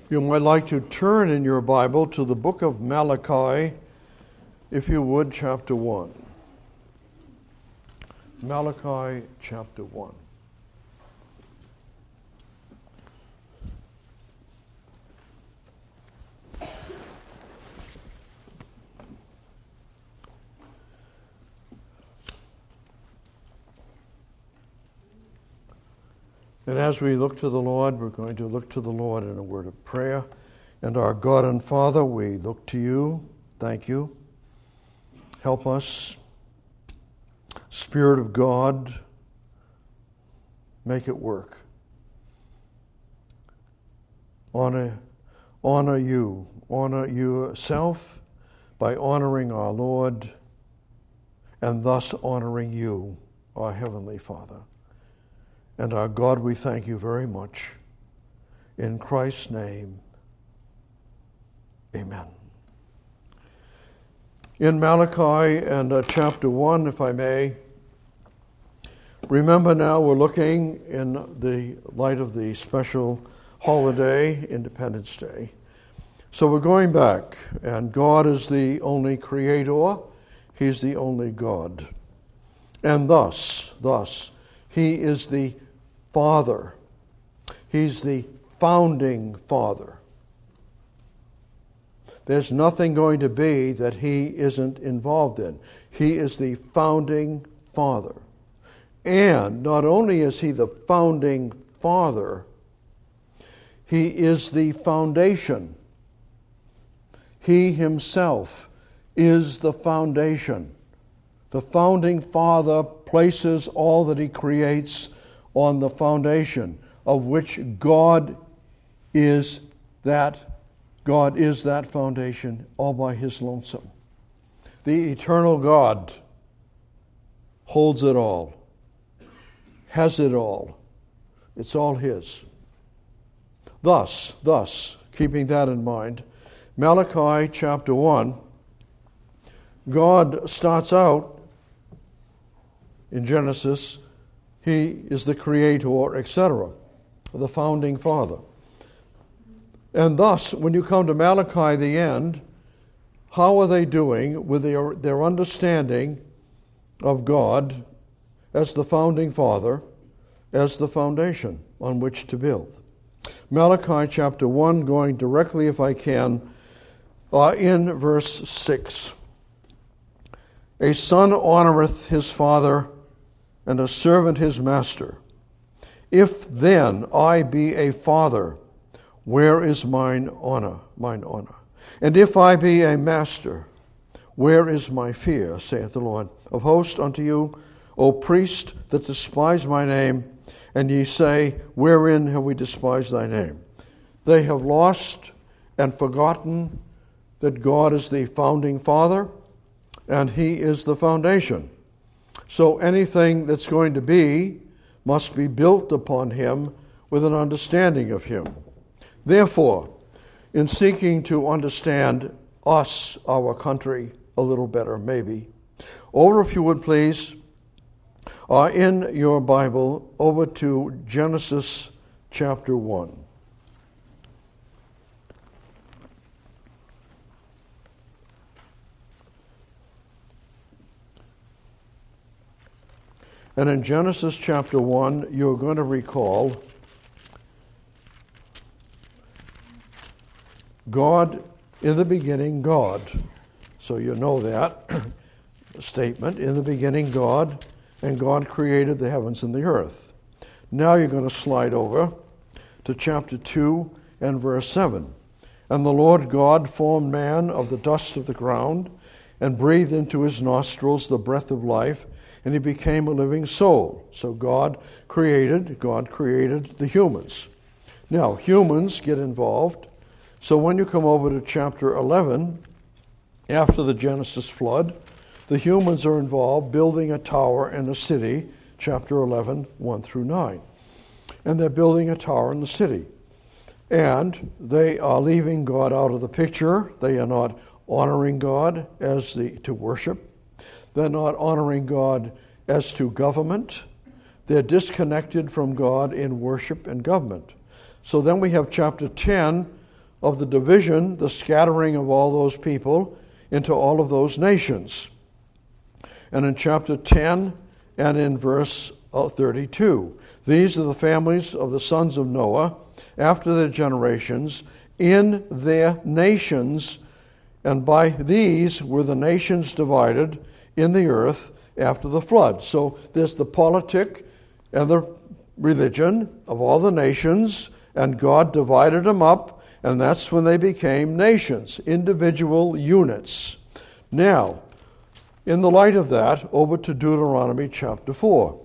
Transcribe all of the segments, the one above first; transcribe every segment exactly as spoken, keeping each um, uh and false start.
You might like to turn in your Bible to the book of Malachi, if you would, chapter one. Malachi chapter one. And as we look to the Lord, we're going to look to the Lord in a word of prayer. And our God and Father, we look to you. Thank you. Help us. Spirit of God, make it work. Honor, honor you. Honor yourself by honoring our Lord and thus honoring you, our Heavenly Father. And our God, we thank you very much. In Christ's name, amen. In Malachi and uh, chapter one, if I may, remember now we're looking in the light of the special holiday, Independence Day. So we're going back, and God is the only creator. He's the only God. And thus, thus, He is the Father. He's the founding Father. There's nothing going to be that He isn't involved in. He is the founding Father. And not only is He the founding Father, He is the foundation. He Himself is the foundation. The founding Father places all that He creates on the foundation of which God is that God is that foundation all by His lonesome. The eternal God holds it all, has it all. It's all His. Thus, thus, keeping that in mind, Malachi chapter one, God starts out in Genesis. He is the creator, et cetera, the founding Father. And thus, when you come to Malachi, the end, how are they doing with their, their understanding of God as the founding Father, as the foundation on which to build? Malachi chapter one, going directly, if I can, uh, in verse six. A son honoreth his father, and a servant his master. If then I be a father, where is mine honor, mine honor? And if I be a master, where is my fear, saith the Lord of hosts unto you, O priest that despise my name? And ye say, wherein have we despised thy name? They have lost and forgotten that God is the founding Father, and He is the foundation. So anything that's going to be must be built upon Him with an understanding of Him. Therefore, in seeking to understand us, our country, a little better, maybe, over, if you would please, uh, in your Bible, over to Genesis chapter one. And in Genesis chapter one, you're going to recall God, in the beginning, God. So you know that statement, in the beginning, God, and God created the heavens and the earth. Now you're going to slide over to chapter two and verse seven. And the Lord God formed man of the dust of the ground and breathed into his nostrils the breath of life, and he became a living soul. So God created, God created the humans. Now, humans get involved. So when you come over to chapter eleven, after the Genesis flood, the humans are involved building a tower and a city, chapter eleven, one through nine. And they're building a tower in the city. And they are leaving God out of the picture. They are not honoring God as the to worship. They're not honoring God as to government. They're disconnected from God in worship and government. So then we have chapter ten, of the division, the scattering of all those people into all of those nations. And in chapter ten and in verse thirty-two, these are the families of the sons of Noah after their generations in their nations, and by these were the nations divided in the earth after the flood. So there's the politic and the religion of all the nations, and God divided them up, and that's when they became nations, individual units. Now, in the light of that, over to Deuteronomy chapter four.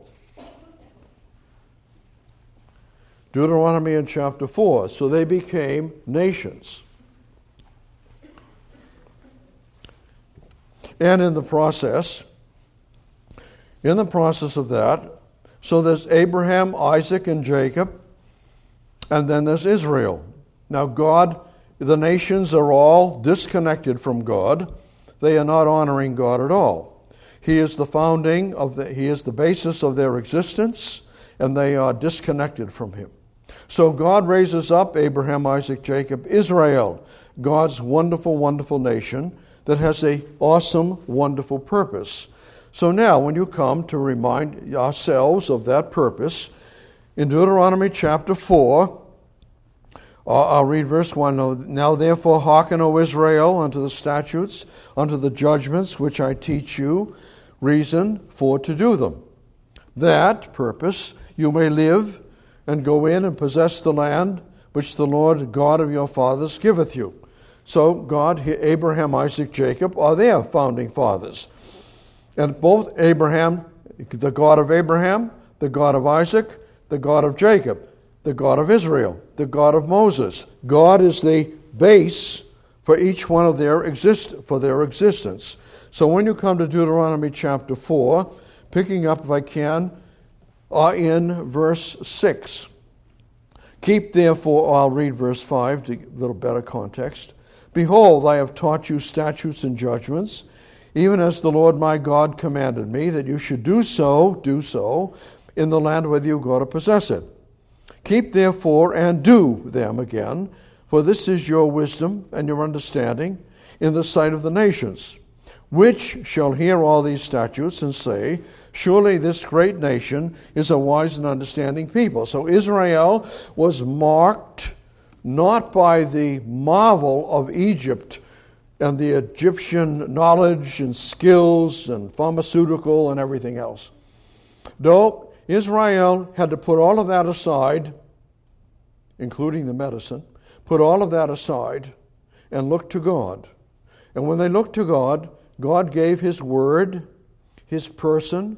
Deuteronomy in chapter four. So they became nations. And in the process, in the process of that, so there's Abraham, Isaac, and Jacob, and then there's Israel. Now God, the nations are all disconnected from God. They are not honoring God at all. He is the founding of the, He is the basis of their existence, and they are disconnected from Him. So God raises up Abraham, Isaac, Jacob, Israel, God's wonderful, wonderful nation that has an awesome, wonderful purpose. So now, when you come to remind ourselves of that purpose, in Deuteronomy chapter four, I'll read verse one. Now therefore hearken, O Israel, unto the statutes, unto the judgments which I teach you, reason for to do them. That purpose you may live and go in and possess the land which the Lord God of your fathers giveth you. So God, Abraham, Isaac, Jacob are their founding fathers. And both Abraham, the God of Abraham, the God of Isaac, the God of Jacob, the God of Israel, the God of Moses. God is the base for each one of their exist for their existence. So when you come to Deuteronomy chapter four, picking up, if I can, are in verse six. Keep therefore, I'll read verse five to get a little better context. Behold, I have taught you statutes and judgments, even as the Lord my God commanded me, that you should do so, do so, in the land whether you go to possess it. Keep therefore and do them again, for this is your wisdom and your understanding in the sight of the nations, which shall hear all these statutes and say, surely this great nation is a wise and understanding people. So Israel was marked not by the marvel of Egypt and the Egyptian knowledge and skills and pharmaceutical and everything else. No, Israel had to put all of that aside, including the medicine, put all of that aside and look to God. And when they looked to God, God gave His word, His person,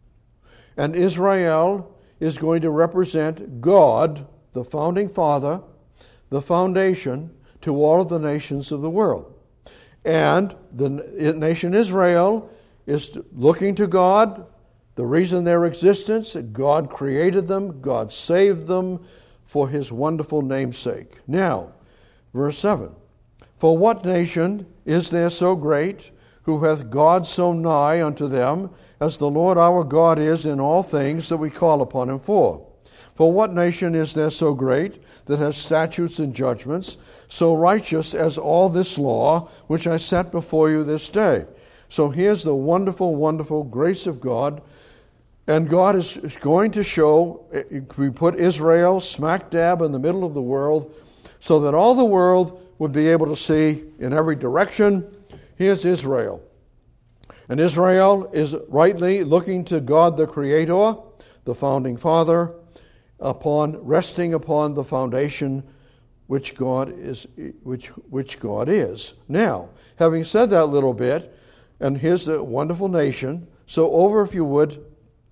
and Israel is going to represent God, the founding father, the foundation to all of the nations of the world. And the nation Israel is looking to God, the reason their existence, God created them, God saved them for His wonderful namesake. Now, verse seven. For what nation is there so great, who hath God so nigh unto them, as the Lord our God is in all things that we call upon Him for? For what nation is there so great, that has statutes and judgments, so righteous as all this law, which I set before you this day? So here's the wonderful, wonderful grace of God. And God is going to show, we put Israel smack dab in the middle of the world, so that all the world would be able to see in every direction, here's Israel. And Israel is rightly looking to God the Creator, the founding Father, upon resting upon the foundation which God is which which God is. Now, having said that little bit, and here's a wonderful nation, so over, if you would,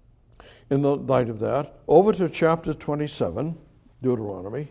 in the light of that, over to chapter twenty-seven, Deuteronomy.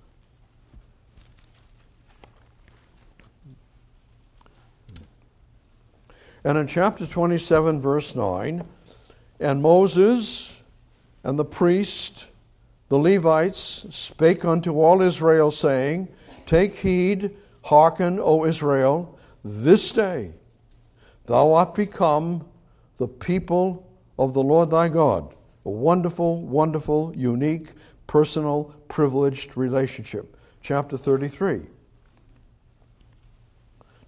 And in chapter twenty-seven, verse nine, and Moses and the priest, the Levites, spake unto all Israel, saying, Take heed, hearken, O Israel, this day thou art become the people of the Lord thy God. A wonderful, wonderful, unique, personal, privileged relationship. Chapter thirty-three.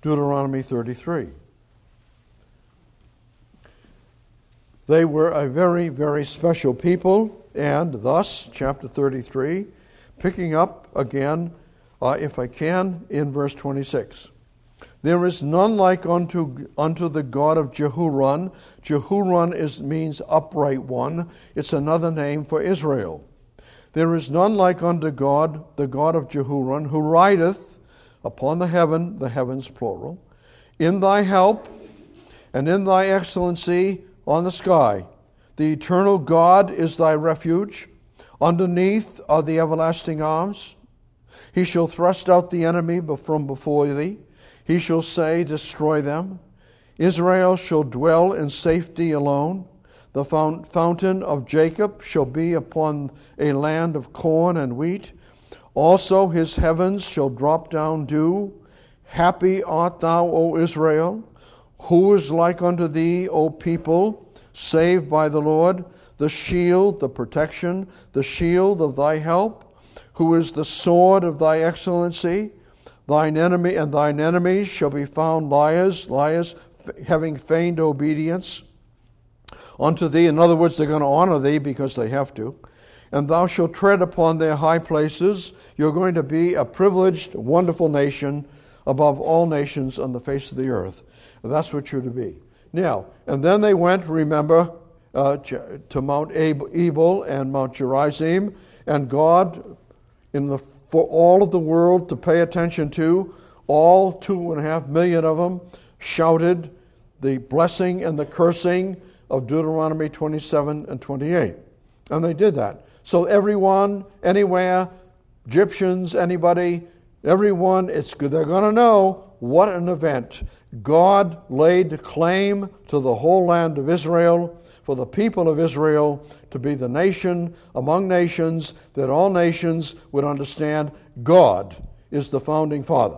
Deuteronomy thirty-three. They were a very, very special people, and thus, chapter thirty-three, picking up again, uh, if I can, in verse twenty-six. There is none like unto unto the God of Jehurun. Jehurun is, means upright one. It's another name for Israel. There is none like unto God, the God of Jehurun, who rideth upon the heaven, the heavens plural, in thy help and in thy excellency on the sky. The eternal God is thy refuge. Underneath are the everlasting arms. He shall thrust out the enemy from before thee. He shall say, destroy them. Israel shall dwell in safety alone. The fountain of Jacob shall be upon a land of corn and wheat. Also his heavens shall drop down dew. Happy art thou, O Israel. Who is like unto thee, O people, saved by the Lord? The shield, the protection, the shield of thy help, who is the sword of thy excellency. Thine enemy and thine enemies shall be found liars, liars, having feigned obedience unto thee. In other words, they're going to honor thee because they have to. And thou shalt tread upon their high places. You're going to be a privileged, wonderful nation above all nations on the face of the earth. And that's what you're to be. Now, and then they went, remember, uh, to Mount Ebal and Mount Gerizim, and God, in the for all of the world to pay attention to, all two and a half million of them shouted the blessing and the cursing of Deuteronomy twenty-seven and twenty-eight. And they did that. So everyone, anywhere, Egyptians, anybody, everyone, it's they're going to know what an event. God laid claim to the whole land of Israel, for the people of Israel to be the nation among nations, that all nations would understand God is the founding father.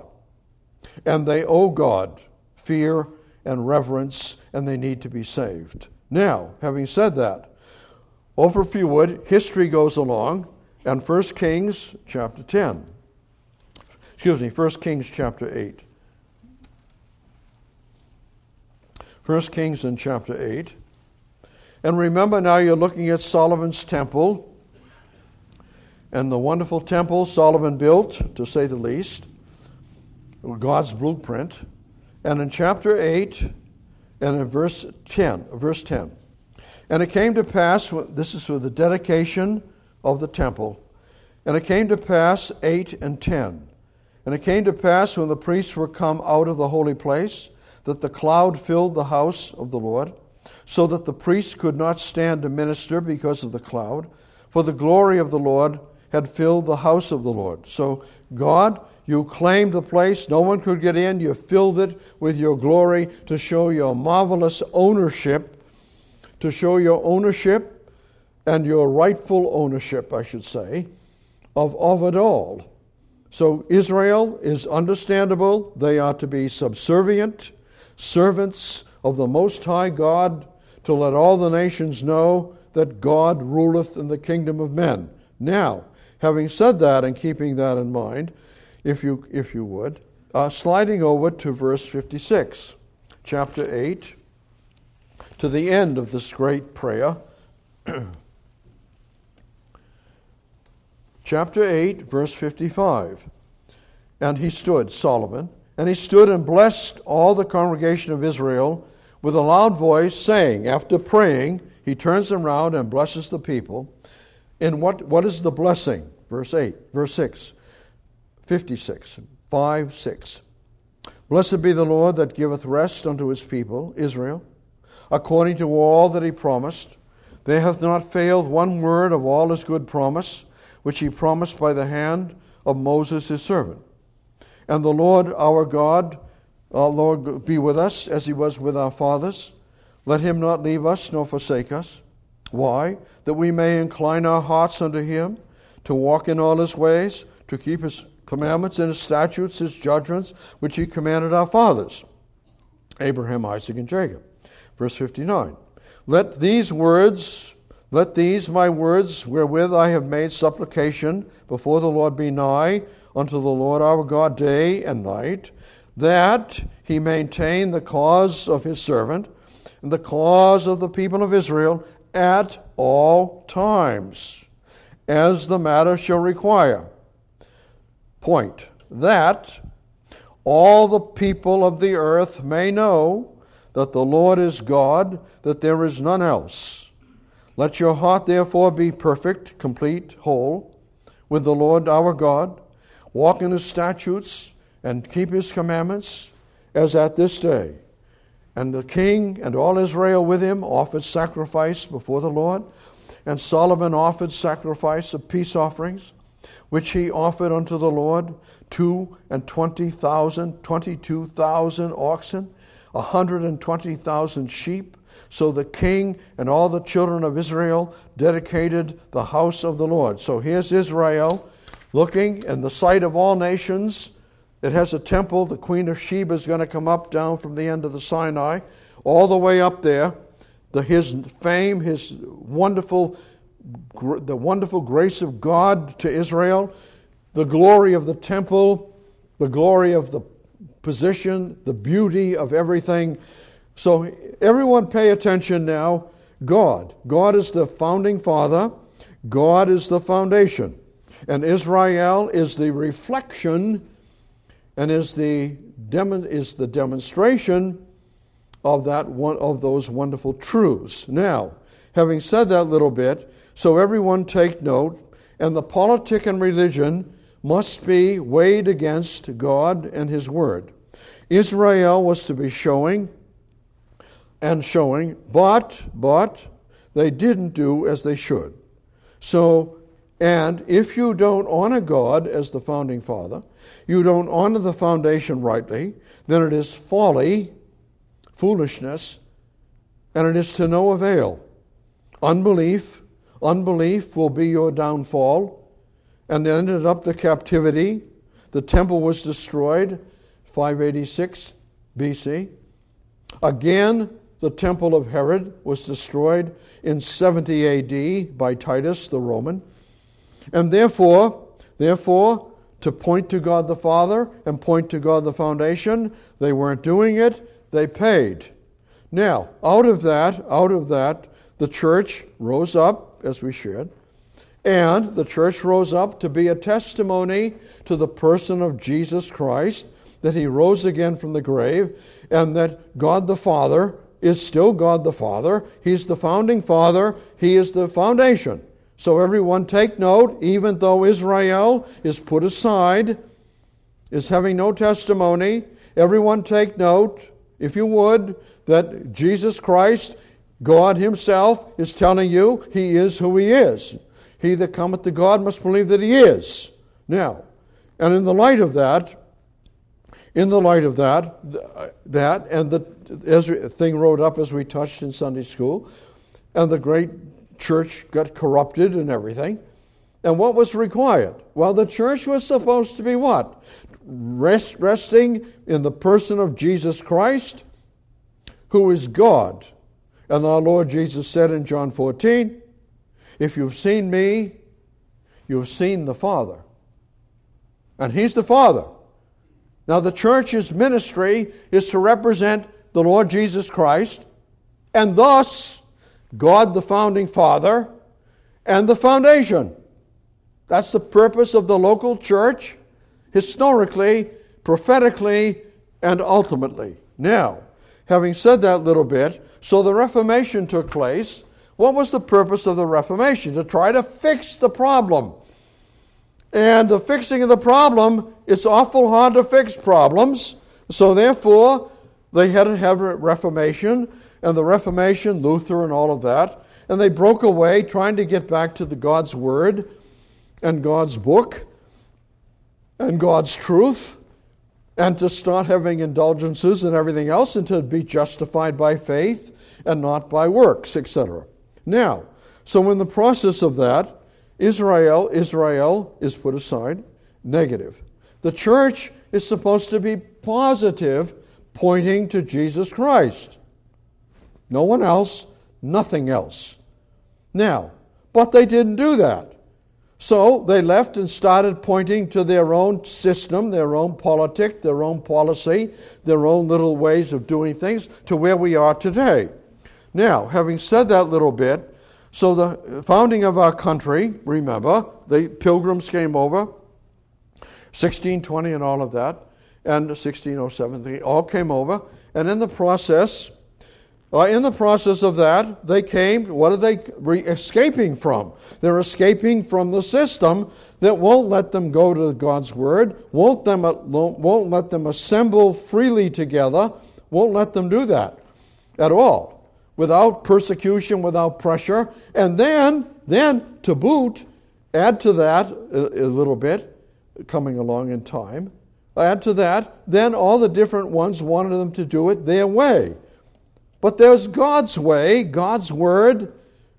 And they owe God fear and reverence, and they need to be saved. Now, having said that, over if you would, history goes along, and First Kings chapter ten. Excuse me, First Kings chapter eight. First Kings in chapter eight. And remember now you're looking at Solomon's temple, and the wonderful temple Solomon built, to say the least, God's blueprint. And in chapter eight, and in verse ten, verse ten, and it came to pass, this is for the dedication of the temple, and it came to pass, eight and ten, and it came to pass when the priests were come out of the holy place, that the cloud filled the house of the Lord, so that the priests could not stand to minister because of the cloud, for the glory of the Lord had filled the house of the Lord. So God, you claimed the place, no one could get in, you filled it with your glory to show your marvelous ownership, to show your ownership and your rightful ownership, I should say, of, of it all. So Israel is understandable. They are to be subservient, servants of the Most High God, to let all the nations know that God ruleth in the kingdom of men. Now, having said that and keeping that in mind, if you if you would, uh, sliding over to verse fifty-six, chapter eight, to the end of this great prayer. Chapter eight, verse fifty-five. And he stood, Solomon, and he stood and blessed all the congregation of Israel with a loud voice, saying, after praying, he turns around and blesses the people. And what, what is the blessing? Verse eight, verse six, fifty-six, five, six. Blessed be the Lord that giveth rest unto his people, Israel, according to all that he promised. There hath not failed one word of all his good promise, which he promised by the hand of Moses his servant. And the Lord our God, our Lord, be with us as he was with our fathers. Let him not leave us nor forsake us. Why? That we may incline our hearts unto him, to walk in all his ways, to keep his commandments and his statutes, his judgments, which he commanded our fathers, Abraham, Isaac, and Jacob. Verse fifty-nine. Let these words, let these my words, wherewith I have made supplication before the Lord, be nigh unto the Lord our God day and night. that he maintain the cause of his servant and the cause of the people of Israel at all times, as the matter shall require. Point, that all the people of the earth may know that the Lord is God, that there is none else. Let your heart therefore be perfect, complete, whole, with the Lord our God. Walk in his statutes and keep his commandments, as at this day. And the king and all Israel with him offered sacrifice before the Lord. And Solomon offered sacrifice of peace offerings, which he offered unto the Lord, two and twenty thousand, twenty-two thousand oxen, a hundred and twenty thousand sheep. So the king and all the children of Israel dedicated the house of the Lord. So here's Israel looking in the sight of all nations. It has a temple. The Queen of Sheba is going to come up down from the end of the Sinai, all the way up there. The, his fame, his wonderful, the wonderful grace of God to Israel, the glory of the temple, the glory of the position, the beauty of everything. So everyone pay attention now. God. God is the founding father. God is the foundation. And Israel is the reflection and is the dem- is the demonstration of that one of those wonderful truths. Now, having said that little bit, so everyone take note, and the politic and religion must be weighed against God and his word. Israel was to be showing and showing, but, but, they didn't do as they should. So, and if you don't honor God as the founding father, you don't honor the foundation rightly, then it is folly, foolishness, and it is to no avail. Unbelief, unbelief will be your downfall, and ended up the captivity. The temple was destroyed, five eighty-six B C. Again, the temple of Herod was destroyed in seventy A D by Titus the Roman. And therefore, therefore, to point to God the Father and point to God the foundation, they weren't doing it, they paid. Now, out of that, out of that, the church rose up, as we shared, and the church rose up to be a testimony to the person of Jesus Christ, that he rose again from the grave, and that God the Father is still God the Father. He's the founding father. He is the foundation. So everyone take note, even though Israel is put aside, is having no testimony, everyone take note, if you would, that Jesus Christ, God himself, is telling you he is who he is. He that cometh to God must believe that he is. Now, and in the light of that, in the light of that, that and the Ezra thing wrote up as we touched in Sunday school, and the great church got corrupted and everything. And what was required? Well, the church was supposed to be what? Rest, resting in the person of Jesus Christ, who is God. And our Lord Jesus said in John fourteen, if you've seen me, you've seen the Father. And he's the Father. Now the church's ministry is to represent the Lord Jesus Christ, and thus God the founding father and the foundation. That's the purpose of the local church, historically, prophetically, and ultimately. Now, having said that little bit, so the Reformation took place. What was the purpose of the Reformation? To try to fix the problem. And the fixing of the problem, it's awful hard to fix problems. So therefore, they had to have a Reformation, and the Reformation, Luther and all of that, and they broke away trying to get back to the God's Word and God's book and God's truth, and to start having indulgences and everything else, and to be justified by faith and not by works, et cetera. Now, so in the process of that, Israel, Israel is put aside, negative. The church is supposed to be positive, pointing to Jesus Christ. No one else, nothing else. Now, but they didn't do that. So they left and started pointing to their own system, their own politic, their own policy, their own little ways of doing things to where we are today. Now, having said that little bit, so the founding of our country, remember, the Pilgrims came over, sixteen twenty and all of that, and sixteen oh seven, they all came over, and in the process, uh, in the process of that, they came, what are they re- escaping from? They're escaping from the system that won't let them go to God's Word, won't, them, won't let them assemble freely together, won't let them do that at all, without persecution, without pressure. And then, then to boot, add to that a, a little bit, coming along in time, add to that, then all the different ones wanted them to do it their way. But there's God's way, God's Word,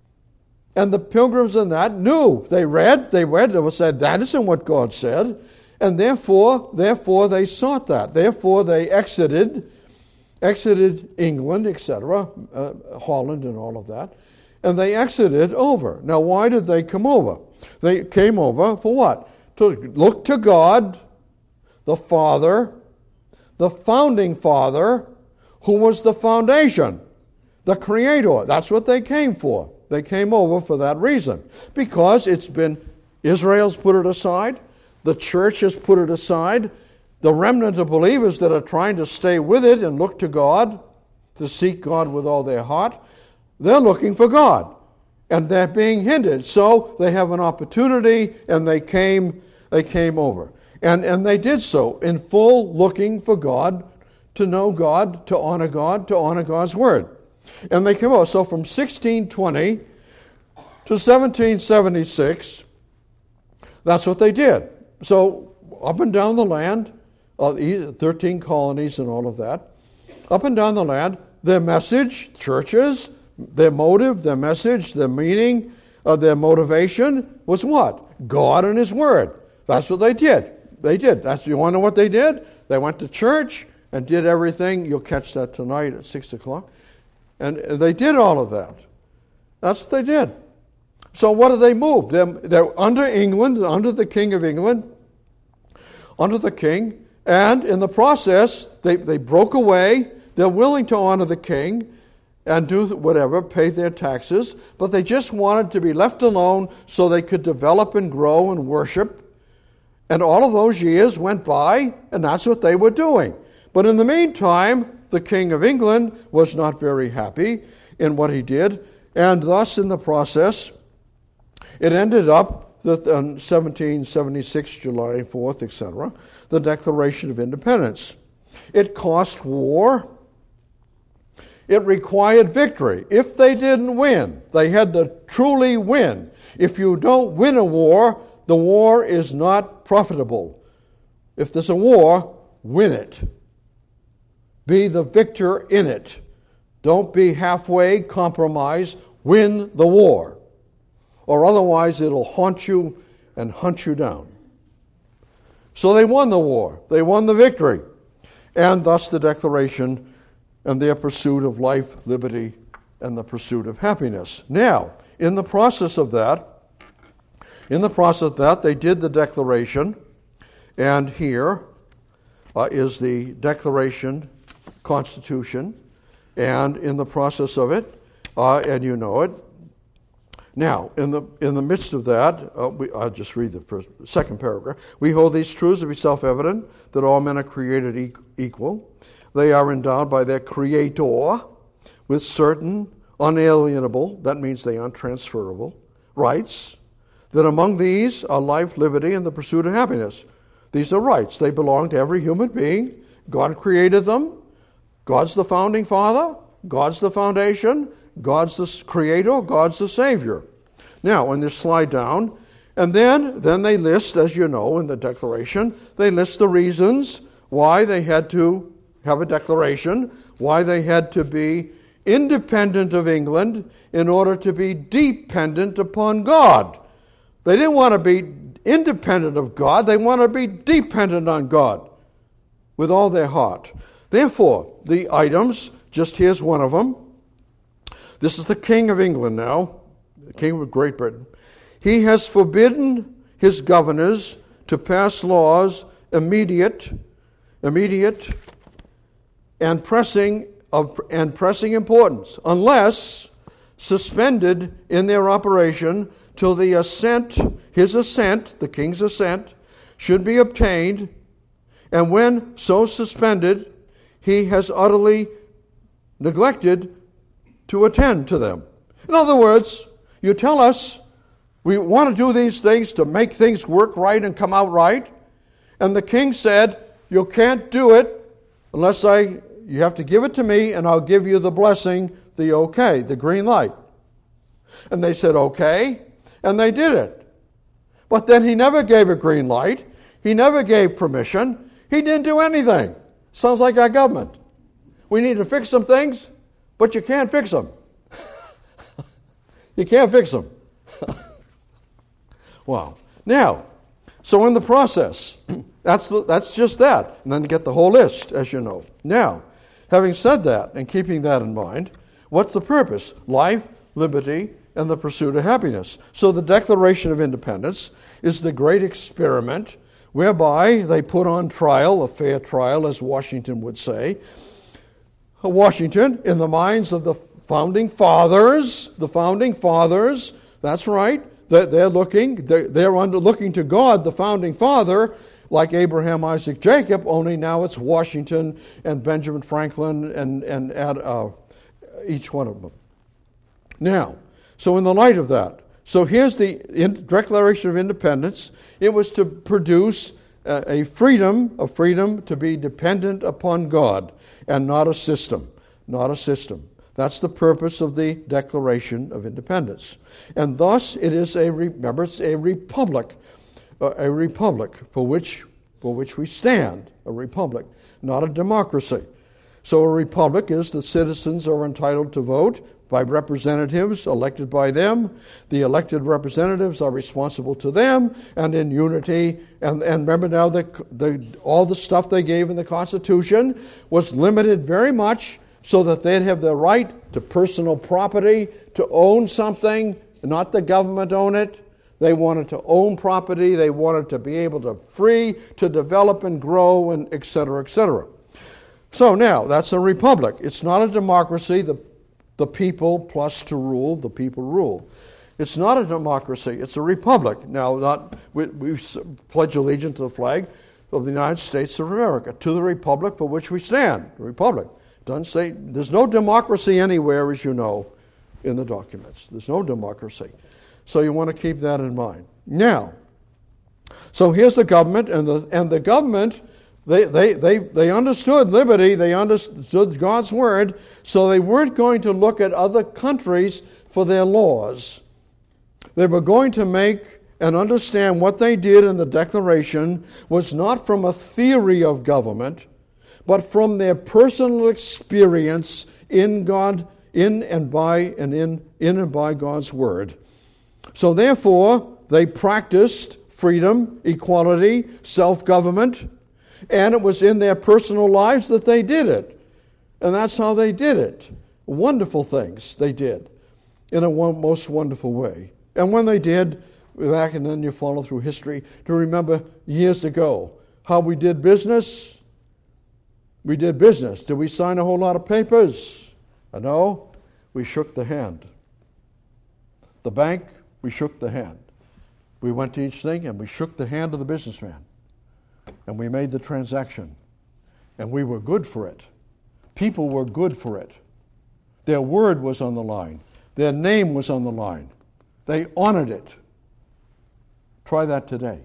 and the Pilgrims in that knew. They read, they read, they said, that isn't what God said, and therefore, therefore they sought that. Therefore they exited, exited England, et cetera, uh, Holland and all of that, and they exited over. Now, why did they come over? They came over for what? To look to God, the Father, the founding Father, who was the foundation, the Creator. That's what they came for. They came over for that reason. Because it's been, Israel's put it aside, the church has put it aside, the remnant of believers that are trying to stay with it and look to God, to seek God with all their heart, they're looking for God. And they're being hindered. So they have an opportunity, and they came, they came over. And, and they did so in full looking for God, to know God, to honor God, to honor God's Word. And they came over. So from sixteen twenty to seventeen seventy-six, that's what they did. So up and down the land, uh, thirteen colonies and all of that, up and down the land, their message, churches, their motive, their message, their meaning, uh, their motivation was what? God and His Word. That's what they did. They did. That's, you want to know what they did? They went to church and did everything. You'll catch that tonight at six o'clock. And they did all of that. That's what they did. So what did they move? They're, they're under England, under the King of England, under the king, and in the process, they, they broke away. They're willing to honor the king and do whatever, pay their taxes, but they just wanted to be left alone so they could develop and grow and worship. And all of those years went by, and that's what they were doing. But in the meantime, the King of England was not very happy in what he did, and thus in the process, it ended up that on seventeen seventy-six, July fourth, et cetera, the Declaration of Independence. It cost war. It required victory. If they didn't win, they had to truly win. If you don't win a war, the war is not profitable. If there's a war, win it. Be the victor in it. Don't be halfway, compromise. Win the war. Or otherwise it'll haunt you and hunt you down. So they won the war. They won the victory. And thus the Declaration and their pursuit of life, liberty, and the pursuit of happiness. Now, in the process of that, in the process of that, they did the Declaration, and here uh, is the Declaration, Constitution, and in the process of it, uh, and you know it. Now, in the in the midst of that, uh, we, I'll just read the first, second paragraph. We hold these truths to be self-evident, that all men are created e- equal. They are endowed by their Creator with certain unalienable, that means they aren't transferable, rights, that among these are life, liberty, and the pursuit of happiness. These are rights. They belong to every human being. God created them. God's the founding father. God's the foundation. God's the creator. God's the savior. Now, in this slide down, and then, then they list, as you know, in the Declaration, they list the reasons why they had to have a declaration, why they had to be independent of England in order to be dependent upon God. They didn't want to be independent of God. They wanted to be dependent on God with all their heart. Therefore, the items, just here's one of them. This is the King of England now, the King of Great Britain. He has forbidden his governors to pass laws immediate, immediate, and pressing of and pressing importance, unless suspended in their operation till the assent, his assent, the king's assent, should be obtained, and when so suspended, he has utterly neglected to attend to them. In other words, you tell us we want to do these things to make things work right and come out right, and the king said, you can't do it unless I, you have to give it to me, and I'll give you the blessing, the okay, the green light. And they said, okay, and they did it. But then he never gave a green light. He never gave permission. He didn't do anything. Sounds like our government. We need to fix some things, but you can't fix them. You can't fix them. Wow. Now, so in the process, that's the, that's just that. And then you get the whole list, as you know. Now, having said that and keeping that in mind, what's the purpose? Life, liberty, and the pursuit of happiness. So the Declaration of Independence is the great experiment whereby they put on trial, a fair trial, as Washington would say. Washington, in the minds of the founding fathers, the founding fathers, that's right, they're looking, they're under looking to God, the founding father, like Abraham, Isaac, Jacob, only now it's Washington and Benjamin Franklin and, and uh, each one of them. Now, so in the light of that, so here's the Declaration of Independence. It was to produce a freedom, a freedom to be dependent upon God and not a system, not a system. That's the purpose of the Declaration of Independence. And thus it is a, remember, it's a republic, uh, a republic for which, for which we stand, a republic, not a democracy. So a republic is the citizens are entitled to vote by representatives elected by them. The elected representatives are responsible to them, and in unity. And, and remember now that the, all the stuff they gave in the Constitution was limited very much so that they'd have the right to personal property, to own something, not the government own it. They wanted to own property. They wanted to be able to free to develop and grow, and et cetera, et cetera. So now, that's a republic. It's not a democracy. The, the people plus to rule, the people rule. It's not a democracy. It's a republic. Now, not we, we pledge allegiance to the flag of the United States of America, to the republic for which we stand, the republic. Doesn't say, there's no democracy anywhere, as you know, in the documents. There's no democracy. So you want to keep that in mind. Now, so here's the government, and the and the government, they they they, they understood liberty, they understood God's word, so they weren't going to look at other countries for their laws. They were going to make and understand what they did in the Declaration was not from a theory of government, but from their personal experience in God, in and by and in, in and by God's word. So therefore, they practiced freedom, equality, self-government, and it was in their personal lives that they did it. And that's how they did it. Wonderful things they did in a one, most wonderful way. And when they did, back and then you follow through history to remember years ago how we did business. We did business. Did we sign a whole lot of papers? No. We shook the hand. The bank, we shook the hand. We went to each thing and we shook the hand of the businessman. And we made the transaction. And we were good for it. People were good for it. Their word was on the line. Their name was on the line. They honored it. Try that today.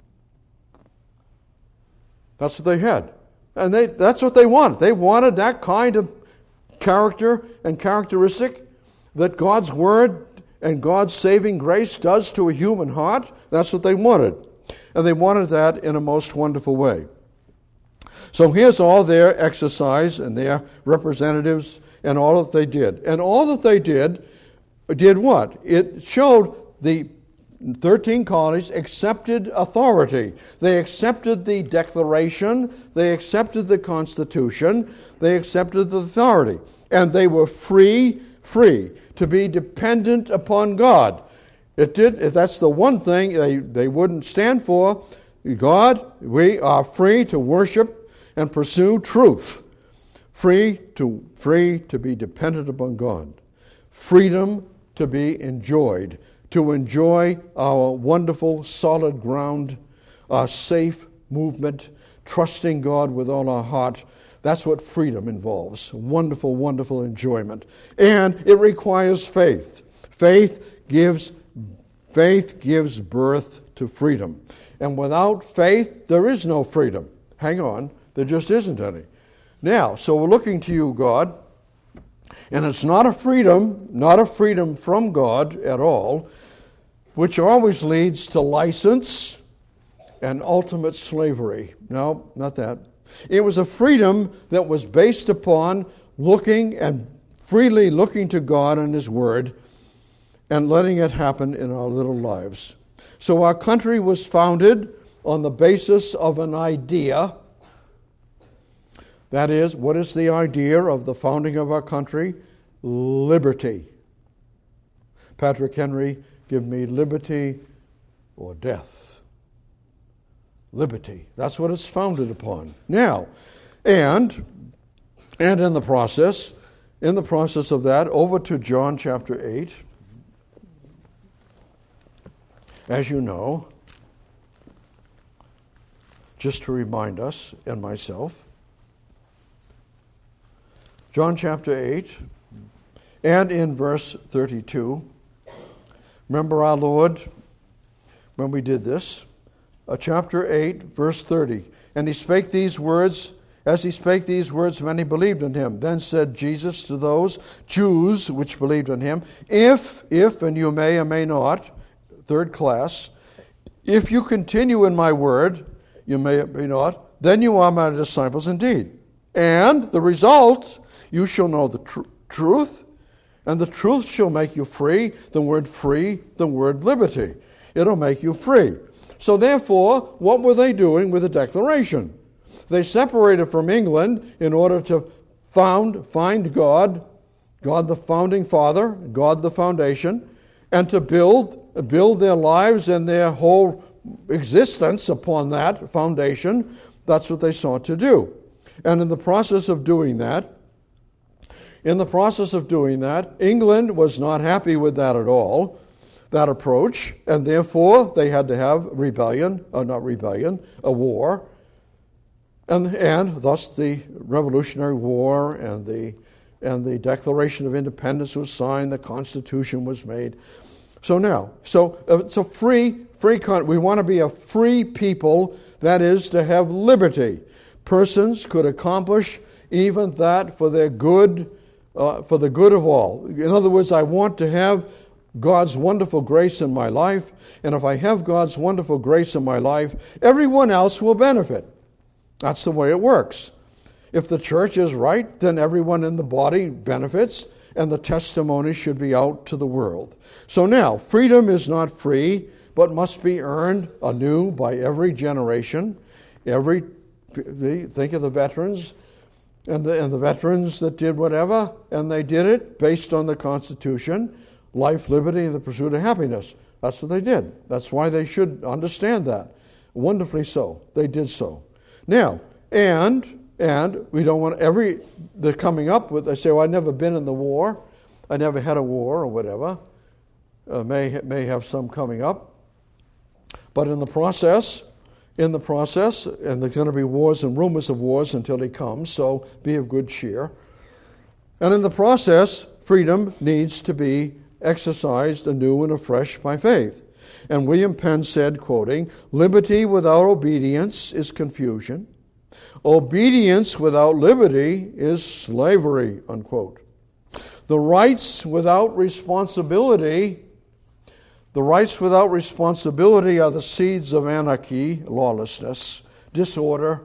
That's what they had. And they, that's what they wanted. They wanted that kind of character and characteristic that God's word and God's saving grace does to a human heart. That's what they wanted. And they wanted that in a most wonderful way. So here's all their exercise and their representatives and all that they did. And all that they did, did what? It showed the thirteen colonies accepted authority. They accepted the Declaration. They accepted the Constitution. They accepted the authority. And they were free, free to be dependent upon God. It did. If that's the one thing they, they wouldn't stand for. God, we are free to worship and pursue truth. Free to free to be dependent upon God. Freedom to be enjoyed. To enjoy our wonderful solid ground, our safe movement, trusting God with all our heart. That's what freedom involves. Wonderful, wonderful enjoyment. And it requires faith. Faith gives faith gives birth to freedom. And without faith, there is no freedom. Hang on, there just isn't any. Now, so we're looking to you, God, and it's not a freedom, not a freedom from God at all, which always leads to license and ultimate slavery. No, not that. It was a freedom that was based upon looking and freely looking to God and His Word and letting it happen in our little lives. So our country was founded on the basis of an idea. That is, what is the idea of the founding of our country? Liberty. Patrick Henry, give me liberty or death. Liberty. That's what it's founded upon. Now, and and in the process, in the process of that, over to John chapter eight. As you know, just to remind us and myself, John chapter eight, and in verse thirty-two, remember our Lord when we did this, uh, chapter eight, verse thirty, and he spake these words, as he spake these words, many believed in him. Then said Jesus to those Jews which believed in him, if, if, and you may or may not, third class, if you continue in my word, you may or may not, then you are my disciples indeed. And the result, you shall know the tr- truth, and the truth shall make you free. The word free, the word liberty. It'll make you free. So therefore, what were they doing with the Declaration? They separated from England in order to found, find God, God the founding father, God the foundation, and to build build their lives and their whole existence upon that foundation. That's what they sought to do. And in the process of doing that, in the process of doing that, England was not happy with that at all, that approach, and therefore they had to have rebellion, or not rebellion, a war, and and thus the Revolutionary War and the and the Declaration of Independence was signed, the Constitution was made. So now, so uh, so free, free. Con- we want to be a free people. That is to have liberty. Persons could accomplish even that for their good, uh, for the good of all. In other words, I want to have God's wonderful grace in my life, and if I have God's wonderful grace in my life, everyone else will benefit. That's the way it works. If the church is right, then everyone in the body benefits, and the testimony should be out to the world. So now, freedom is not free, but must be earned anew by every generation. Every think of the veterans, and the, and the veterans that did whatever, and they did it based on the Constitution, life, liberty, and the pursuit of happiness. That's what they did. That's why they should understand that. Wonderfully so. They did so. Now, and and we don't want every, they're coming up with, they say, well, I've never been in the war. I never had a war or whatever. Uh, may may have some coming up. But in the process, in the process, and there's going to be wars and rumors of wars until he comes, so be of good cheer. And in the process, freedom needs to be exercised anew and afresh by faith. And William Penn said, quoting, liberty without obedience is confusion. Obedience without liberty is slavery, unquote. The rights without responsibility, the rights without responsibility are the seeds of anarchy, lawlessness, disorder,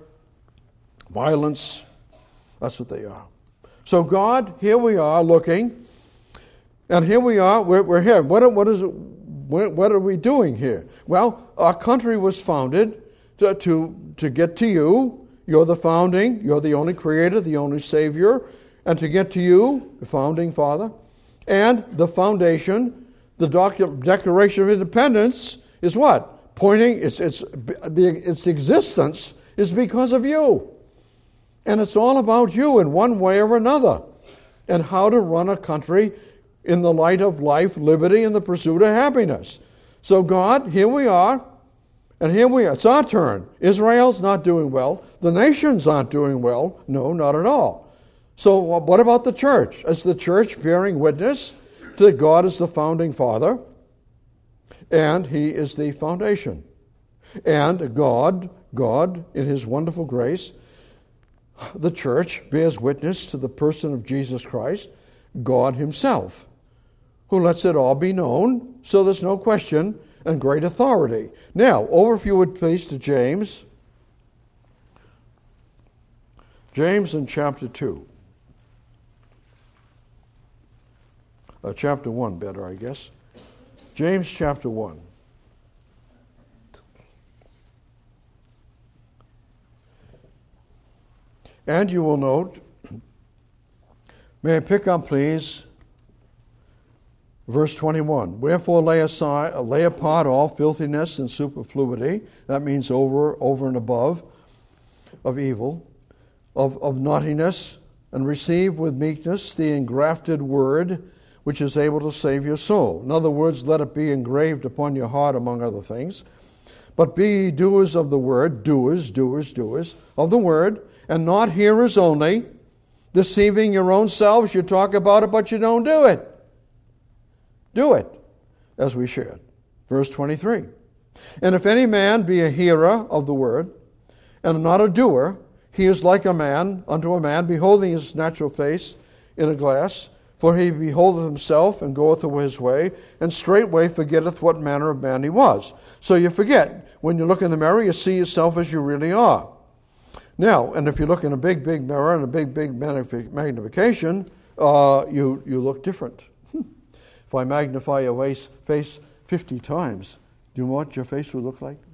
violence. That's what they are. So God, here we are looking, and here we are, we're, we're here. What, what, is, what, what are we doing here? Well, our country was founded to, to, to get to you. You're the founding, you're the only creator, the only savior, and to get to you, the founding father, and the foundation, The docu- Declaration of Independence is what? Pointing, its, its, its existence is because of you. And it's all about you in one way or another, and how to run a country in the light of life, liberty, and the pursuit of happiness. So God, here we are, and here we are. It's our turn. Israel's not doing well. The nations aren't doing well. No, not at all. So what about the church? Is the church bearing witness that God is the founding father, and he is the foundation? And God, God, in his wonderful grace, the church bears witness to the person of Jesus Christ, God himself, who lets it all be known, so there's no question, and great authority. Now, over if you would please to James. James in chapter two. Uh, chapter one, better, I guess. James chapter one. And you will note, may I pick up, please, verse twenty-one. Wherefore lay aside, lay apart all filthiness and superfluity, that means over, over and above, of evil, of, of naughtiness, and receive with meekness the engrafted word, which is able to save your soul. In other words, let it be engraved upon your heart, among other things. But be ye doers of the word, doers, doers, doers, of the word, and not hearers only, deceiving your own selves. You talk about it, but you don't do it. Do it, as we shared. Verse twenty-three. And if any man be a hearer of the word, and not a doer, he is like a man unto a man, beholding his natural face in a glass. For he beholdeth himself, and goeth away his way, and straightway forgetteth what manner of man he was. So you forget. When you look in the mirror, you see yourself as you really are. Now, and if you look in a big, big mirror and a big, big magnification, uh, you, you look different. If I magnify your face fifty times, do you know what your face would look like?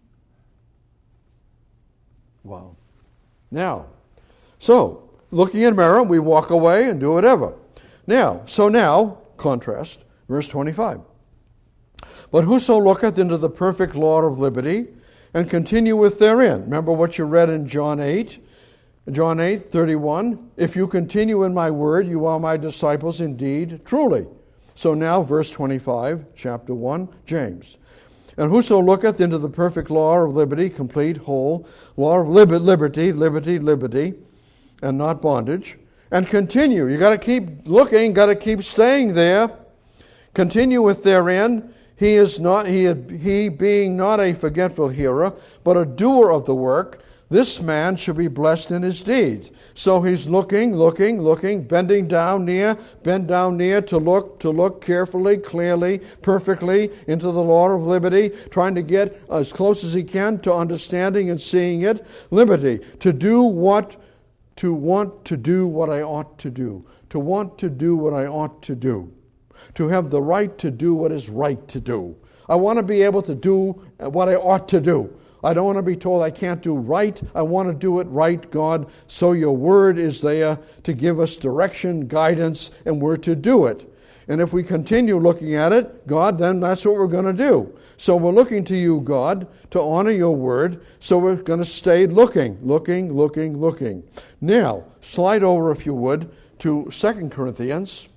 Wow. Now, so, looking in a mirror, we walk away and do whatever. Now, so now, contrast, verse twenty-five. But whoso looketh into the perfect law of liberty, and continueth therein. Remember what you read in John eight. John eight, thirty-one. If you continue in my word, you are my disciples indeed, truly. So now, verse twenty-five, chapter one, James. And whoso looketh into the perfect law of liberty, complete, whole, law of liberty, liberty, liberty, and not bondage, and continue. You got to keep looking, got to keep staying there. Continueth therein. He is not he he being not a forgetful hearer, but a doer of the work. This man shall be blessed in his deeds. So he's looking, looking, looking, bending down near, bend down near to look, to look carefully, clearly, perfectly into the law of liberty, trying to get as close as he can to understanding and seeing it. Liberty, to do what, to want to do what I ought to do, to want to do what I ought to do, to have the right to do what is right to do. I want to be able to do what I ought to do. I don't want to be told I can't do right. I want to do it right, God. So your word is there to give us direction, guidance, and we're to do it. And if we continue looking at it, God, then that's what we're going to do. So we're looking to you, God, to honor your word. So we're going to stay looking, looking, looking, looking. Now, slide over, if you would, to Second Corinthians.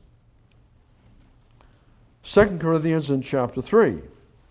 Second Corinthians in chapter three.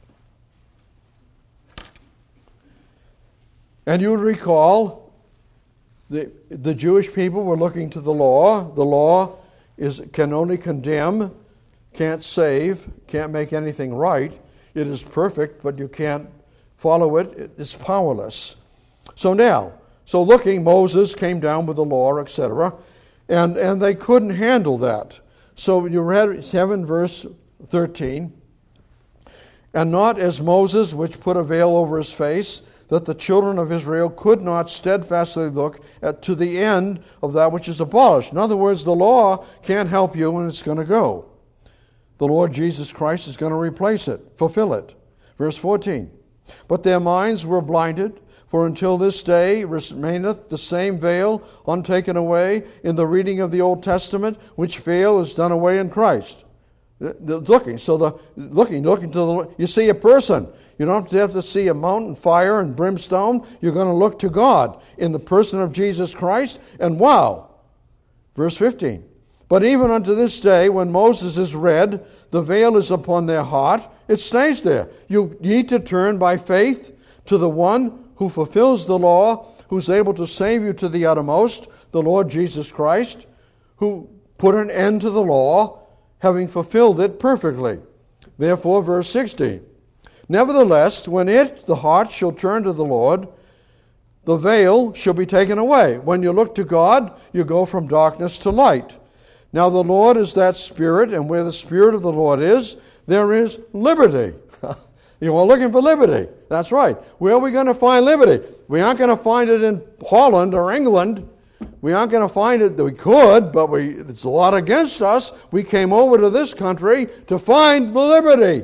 And you would recall the, the Jewish people were looking to the law. The law is can only condemn, can't save, can't make anything right. It is perfect, but you can't follow it. It is powerless. So now, so looking, Moses came down with the law, et cetera, and, and they couldn't handle that. So you read seven verse thirteen. And not as Moses, which put a veil over his face, that the children of Israel could not steadfastly look at, to the end of that which is abolished. In other words, the law can't help you when it's going to go. The Lord Jesus Christ is going to replace it, fulfill it. Verse fourteen. But their minds were blinded, for until this day remaineth the same veil untaken away in the reading of the Old Testament, which veil is done away in Christ. Looking, so the looking, looking to the, you see a person. You don't have to see a mountain, fire, and brimstone. You're going to look to God in the person of Jesus Christ. And wow, verse fifteen. But even unto this day, when Moses is read, the veil is upon their heart. It stays there. You need to turn by faith to the one who fulfills the law, who's able to save you to the uttermost, the Lord Jesus Christ, who put an end to the law, having fulfilled it perfectly. Therefore, verse sixteen. Nevertheless, when it, the heart, shall turn to the Lord, the veil shall be taken away. When you look to God, you go from darkness to light. Now the Lord is that Spirit, and where the Spirit of the Lord is, there is liberty. You are looking for liberty. That's right. Where are we going to find liberty? We aren't going to find it in Holland or England. We aren't going to find it. We could, but we, it's a lot against us. We came over to this country to find the liberty.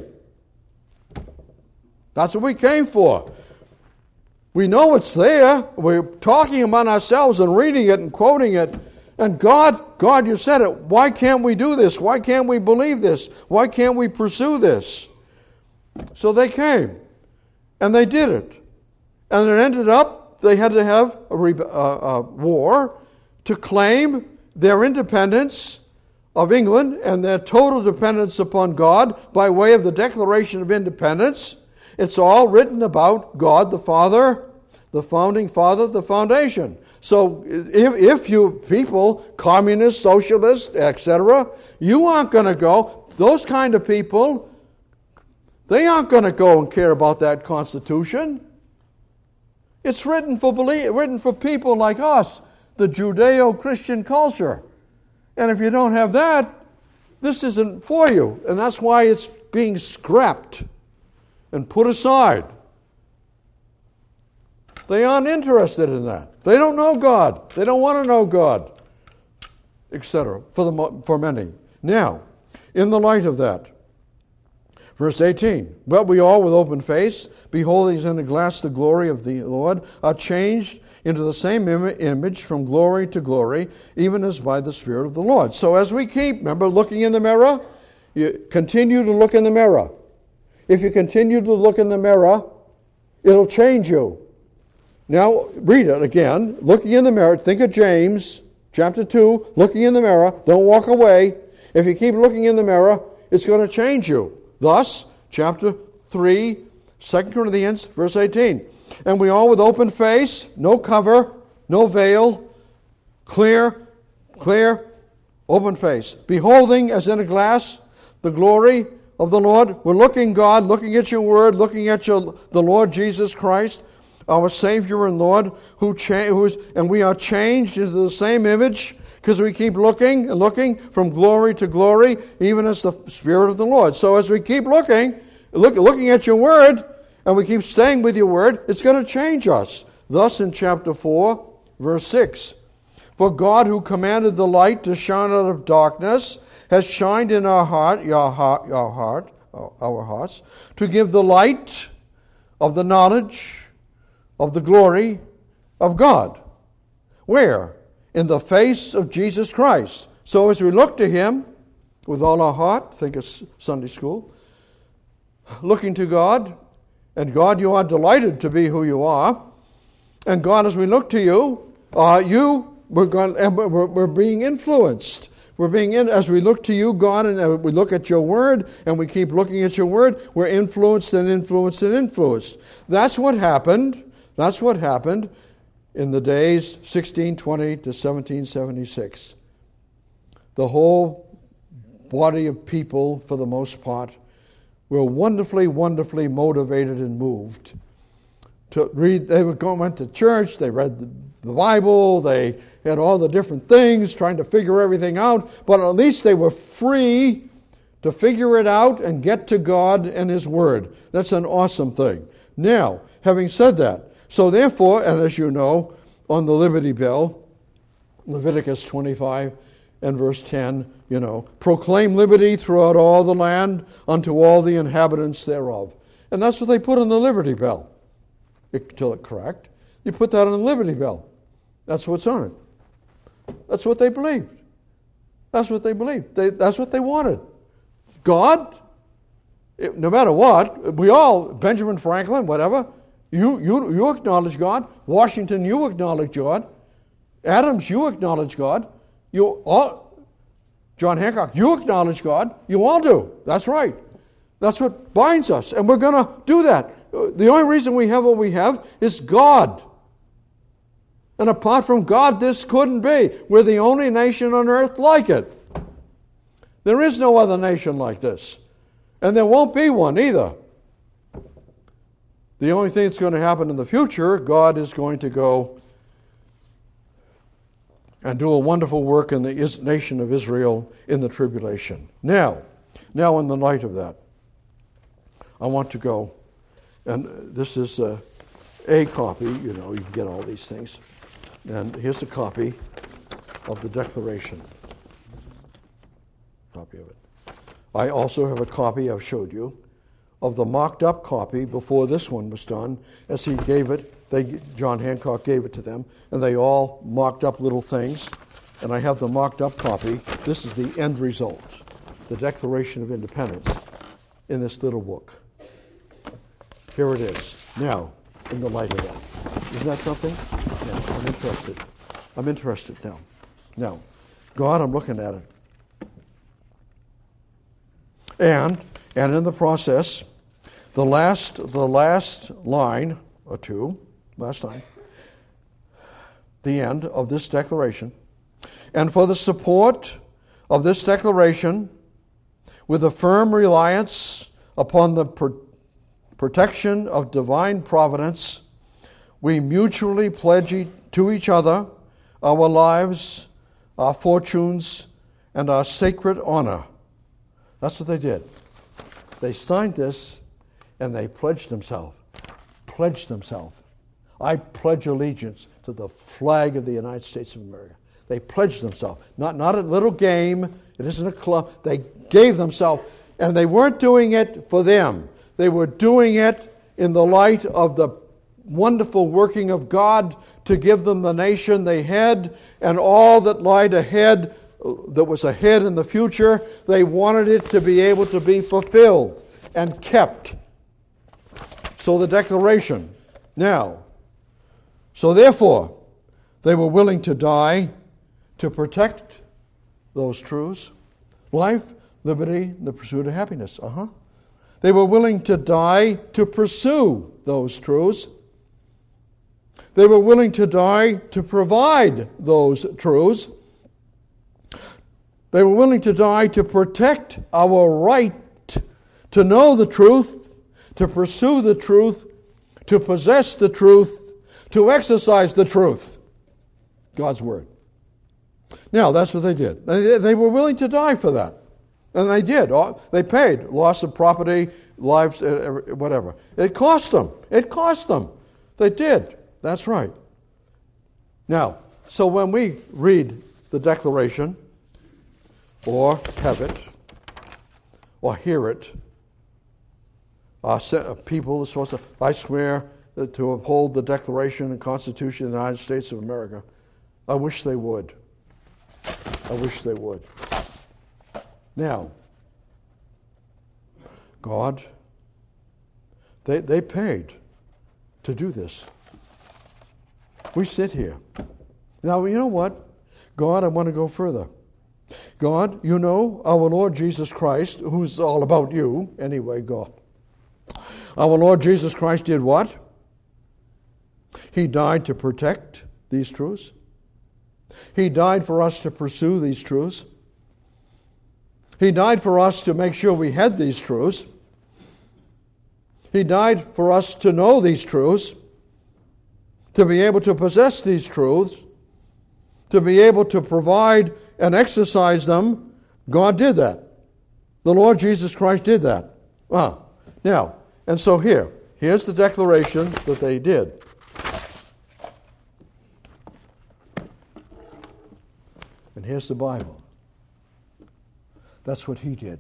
That's what we came for. We know it's there. We're talking about ourselves and reading it and quoting it. And God, God, you said it. Why can't we do this? Why can't we believe this? Why can't we pursue this? So they came. And they did it. And it ended up, they had to have a, re- a, a war to claim their independence of England and their total dependence upon God by way of the Declaration of Independence. It's all written about God the Father, the founding father, the foundation. So if, if you people, communists, socialists, et cetera, you aren't going to go, those kind of people, they aren't going to go and care about that Constitution. It's written for believe, written for people like us, the Judeo-Christian culture. And if you don't have that, this isn't for you. And that's why it's being scrapped and put aside. They aren't interested in that. They don't know God. They don't want to know God, et cetera, for, the, for many. Now, in the light of that, verse eighteen, but we all with open face, beholding as in a glass the glory of the Lord, are changed into the same Im- image from glory to glory, even as by the Spirit of the Lord. So as we keep, remember, looking in the mirror, you continue to look in the mirror. If you continue to look in the mirror, it'll change you. Now, read it again. Looking in the mirror, think of James chapter two, looking in the mirror. Don't walk away. If you keep looking in the mirror, it's going to change you. Thus, chapter three, Second Corinthians, verse eighteen. And we all with open face, no cover, no veil, clear, clear, open face, beholding as in a glass the glory of the Lord. We're looking, God, looking at your word, looking at your, the Lord Jesus Christ, our Savior and Lord, who cha- who is, and we are changed into the same image because we keep looking and looking from glory to glory, even as the Spirit of the Lord. So as we keep looking, look, looking at your word, and we keep staying with your word, it's going to change us. Thus in chapter four, verse six, for God who commanded the light to shine out of darkness has shined in our heart, your heart, your heart, our hearts, to give the light of the knowledge of the glory of God. Where? In the face of Jesus Christ. So as we look to Him with all our heart, think of Sunday school, looking to God, and God, you are delighted to be who you are, and God, as we look to you, uh, you, we're, going, we're, we're being influenced. We're being in, as we look to you, God, and we look at your word, and we keep looking at your word, we're influenced and influenced and influenced. That's what happened. That's what happened in the days sixteen twenty to seventeen seventy-six. The whole body of people, for the most part, were wonderfully, wonderfully motivated and moved to read. They would go went to church. They read the, the Bible. They had all the different things, trying to figure everything out. But at least they were free to figure it out and get to God and His Word. That's an awesome thing. Now, having said that, so therefore, and as you know, on the Liberty Bell, Leviticus twenty-five and verse ten, you know, proclaim liberty throughout all the land unto all the inhabitants thereof. And that's what they put on the Liberty Bell. Until it cracked. You put that on the Liberty Bell. That's what's on it. That's what they believed. That's what they believed. They, that's what they wanted. God, no matter what, we all, Benjamin Franklin, whatever, you, you, you acknowledge God. Washington, you acknowledge God. Adams, you acknowledge God. You all, John Hancock, you acknowledge God. You all do. That's right. That's what binds us, and we're going to do that. The only reason we have what we have is God. And apart from God, this couldn't be. We're the only nation on earth like it. There is no other nation like this. And there won't be one either. The only thing that's going to happen in the future, God is going to go and do a wonderful work in the nation of Israel in the tribulation. Now, now in the light of that, I want to go, and this is a, a copy, you know, you can get all these things. And here's a copy of the Declaration. Copy of it. I also have a copy I've showed you of the mocked up copy before this one was done, as he gave it. They, John Hancock gave it to them, and they all mocked up little things. And I have the mocked up copy. This is the end result, the Declaration of Independence, in this little book. Here it is. Now, in the light of that. Isn't that something? Yeah, I'm interested. I'm interested now. Now, God, I'm looking at it. And, and in the process, the last, the last line or two, last line, the end of this declaration, and for the support of this declaration, with a firm reliance upon the pro- protection of divine providence, we mutually pledge e- to each other our lives, our fortunes, and our sacred honor. That's what they did. They signed this, and they pledged themselves. Pledged themselves. I pledge allegiance to the flag of the United States of America. They pledged themselves. Not, not a little game. It isn't a club. They gave themselves. And they weren't doing it for them. They were doing it in the light of the wonderful working of God to give them the nation they had and all that lied ahead, that was ahead in the future. They wanted it to be able to be fulfilled and kept. So the declaration. Now, so therefore, they were willing to die to protect those truths. Life, liberty, the pursuit of happiness. Uh-huh. They were willing to die to pursue those truths. They were willing to die to provide those truths. They were willing to die to protect our right to know the truth, to pursue the truth, to possess the truth, to exercise the truth. God's Word. Now, that's what they did. They were willing to die for that. And they did. They paid. Loss of property, lives, whatever. It cost them. It cost them. They did. That's right. Now, so when we read the Declaration, or have it, or hear it, uh, people are supposed to, I swear to uphold the Declaration and Constitution of the United States of America. I wish they would. I wish they would. Now, God, they, they paid to do this. We sit here. Now, you know what? God, I want to go further. God, you know our Lord Jesus Christ, who's all about you, anyway, God. Our Lord Jesus Christ did what? He died to protect these truths. He died for us to pursue these truths. He died for us to make sure we had these truths. He died for us to know these truths, to be able to possess these truths, to be able to provide and exercise them. God did that. The Lord Jesus Christ did that. Ah, now, and so here, here's the declaration that they did. And here's the Bible. That's what he did.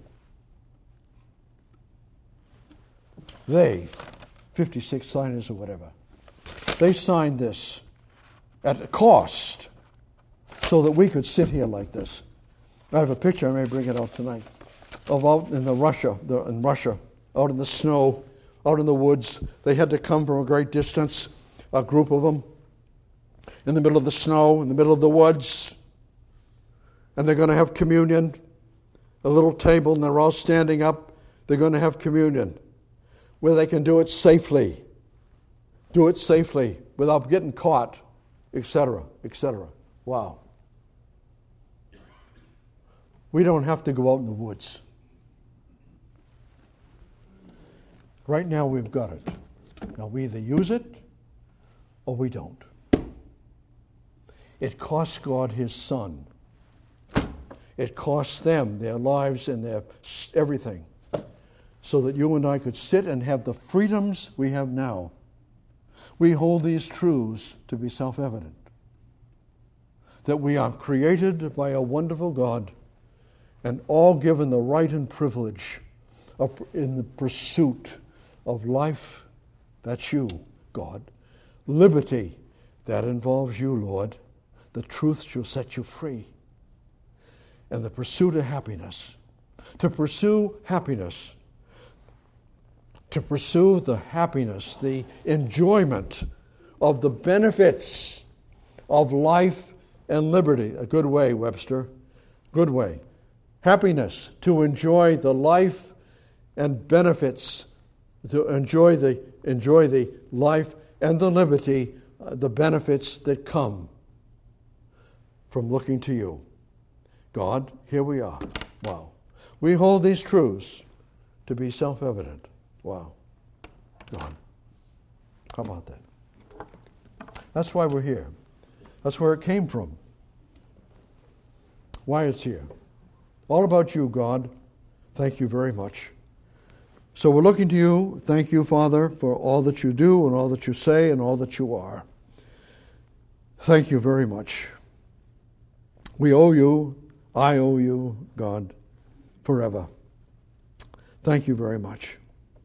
They, fifty-six signers or whatever, they signed this at a cost so that we could sit here like this. I have a picture, I may bring it out tonight. of out in the Russia, the, in Russia, out in the snow, out in the woods. They had to come from a great distance, a group of them, in the middle of the snow, in the middle of the woods. And they're going to have communion, a little table, and they're all standing up. They're going to have communion where they can do it safely, do it safely without getting caught, et cetera, et cetera. Wow. We don't have to go out in the woods. Right now we've got it. Now we either use it or we don't. It costs God His Son. It costs them their lives and their everything so that you and I could sit and have the freedoms we have now. We hold these truths to be self-evident. That we are created by a wonderful God and all given the right and privilege of, in the pursuit of life. That's you, God. Liberty, that involves you, Lord. The truth shall set you free. And the pursuit of happiness. To pursue happiness. To pursue the happiness, the enjoyment of the benefits of life and liberty. A good way, Webster. Good way. Happiness, to enjoy the life and benefits, to enjoy the enjoy the life and the liberty, uh, the benefits that come from looking to you. God, here we are. Wow. We hold these truths to be self-evident. Wow. God. How about that? That's why we're here. That's where it came from. Why it's here. All about you, God. Thank you very much. So we're looking to you. Thank you, Father, for all that you do and all that you say and all that you are. Thank you very much. We owe you, I owe you, God, forever. Thank you very much.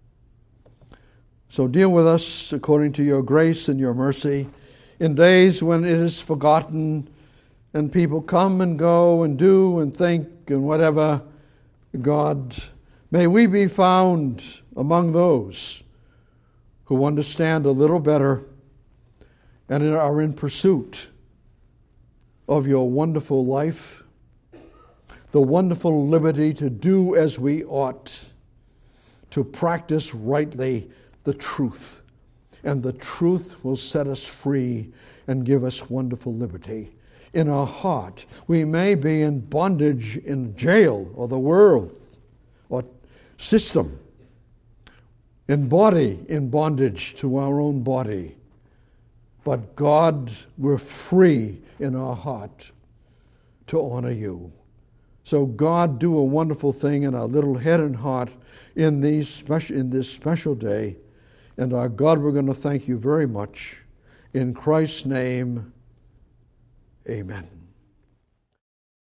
So deal with us according to your grace and your mercy in days when it is forgotten and people come and go and do and think and whatever. God, may we be found among those who understand a little better and are in pursuit of your wonderful life, the wonderful liberty to do as we ought, to practice rightly the truth. And the truth will set us free and give us wonderful liberty. In our heart, we may be in bondage in jail or the world or system, in body, in bondage to our own body. But God, we're free in our heart to honor you. So God, do a wonderful thing in our little head and heart in these special in this special day. And our God, we're going to thank you very much. In Christ's name, amen.